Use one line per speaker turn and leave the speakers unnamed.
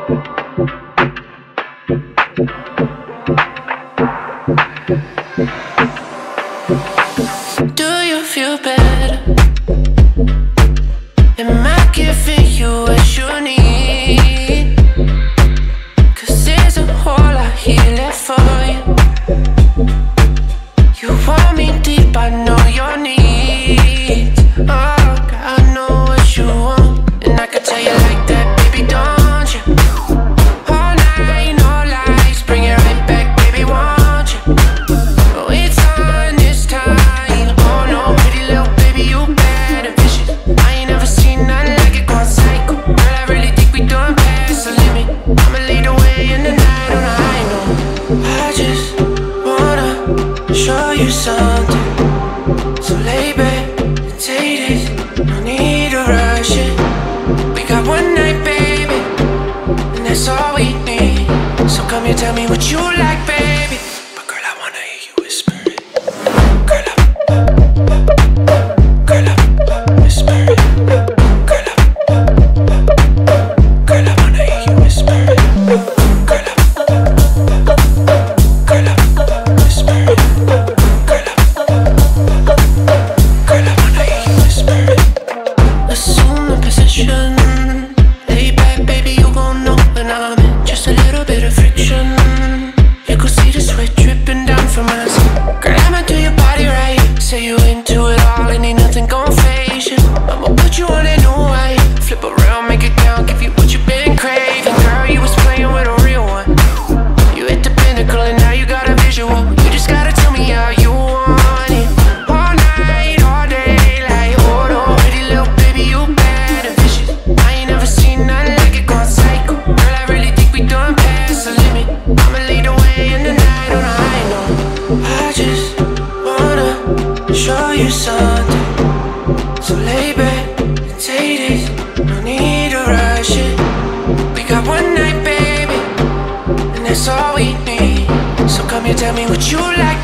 Do you feel better? Am I giving you what you need? 'Cause there's a hole out here left for you. You want me deep, I know your needs. Oh, God, I know what you want, and I can tell you like that, baby, don't you? All night, no lies, bring it right back, baby, won't you? Oh, it's on this time. Oh no, pretty little baby, you bad and vicious. I ain't never seen nothing like it, going psycho. Girl, I really think we done past the limit. I'ma lead the way in the night on a high note. I just wanna show you something. So lay back and take this, no need to rush it. We got one night, baby, and that's all we need. So come here, tell me what you like, baby. But girl, I wanna hear you whisper it. Girl, whisper it. Girl, I wanna hear you whisper it. Girl, whisper it. Girl, I wanna hear you whisper it. Assume the position. Lay back, baby, you gon' know when I'm in just a little bit of friction. You could see the sweat dripping down from my skin. Girl, I'ma do your body right. Say you into it all and ain't nothing gon' phase you. I'ma put you on a new way. Flip around, make it count, give you what you've been craving. Girl, you was playing with a real one. You hit the pinnacle and now you got a visual. You just gotta tell me how you want it. All night, all day, like, oh no, pretty little baby, you bad and vicious. I ain't never seen nothing like it, going psycho. Girl, I really think we done past the limit. I'ma lead the way in the night on a high note. I just wanna show you something. So lay back and take this, no need to rush it. We got one night, baby, and that's all we need. So come here, tell me what you like,